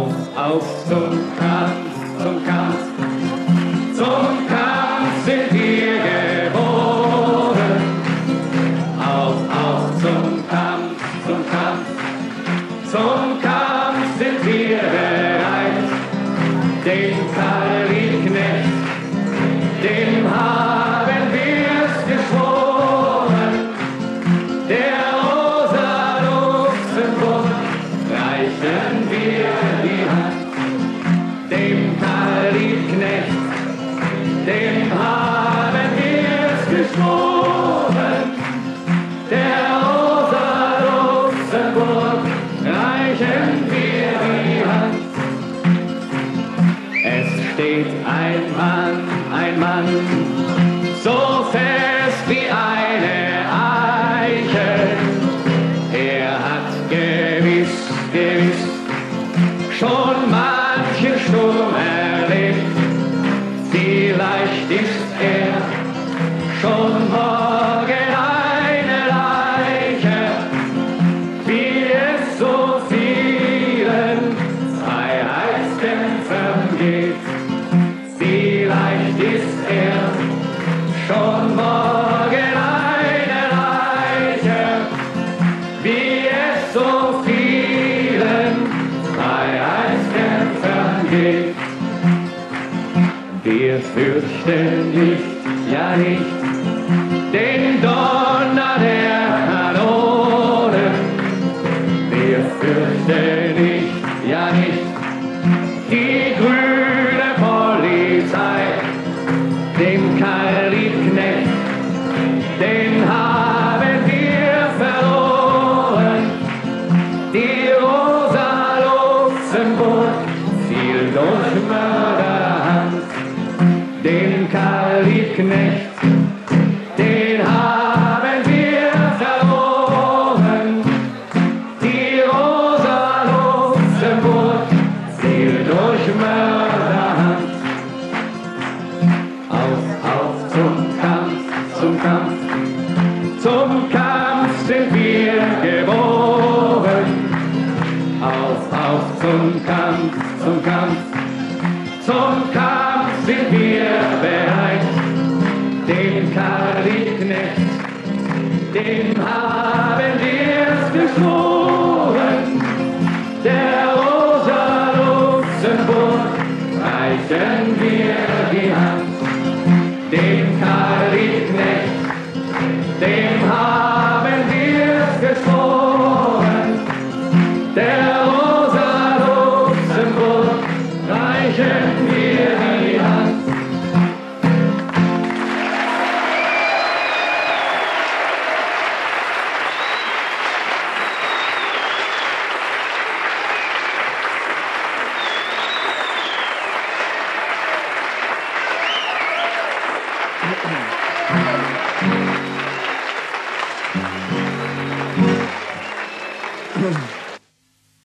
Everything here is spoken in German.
Auf zum Kampf, zum Kampf, zum Kampf sind wir geboren. Auf zum Kampf, zum Kampf, zum Kampf sind wir bereit. Den Karl Liebknecht, dem haben wir's geschworen. Der Rosa Luxemburg reichen wir die Hand. Dem Karl Liebknecht, dem haben wir's geschworen. Der Rosa Luxemburg reichen wir die Hand. Es steht ein Mann, so fest wie eine Eiche. Er hat gewiss schon manchen Sturm erlebt. Vielleicht ist er schon morgen eine Leiche, wie es so vielen Freiheitskämpfern geht. Vielleicht ist er schon morgen eine Leiche, wie es so vielen Freiheitskämpfern geht. Wir fürchten nicht, ja nicht, den Donner der Kanone. Wir fürchten nicht, ja nicht, die grüne Polizei. Den Karl Liebknecht, den haben wir verloren. Die Rosa Luxemburg fiel durch Mörderhand. Den Karl Liebknecht, den haben wir verloren. Die Rosa Luxemburg fiel durch Mörderhand. Auf zum Kampf, zum Kampf sind wir geboren. Auf zum Kampf, zum Kampf, zum Kampf sind wir bereit. Den Karl Liebknecht, dem haben wir's geschworen. Der Rosa Luxemburg reichen wir die Hand. Dem Karl Liebknecht, dem haben wir's geschworen. Der Rosa Luxemburg reichen wir die Hand. Applaus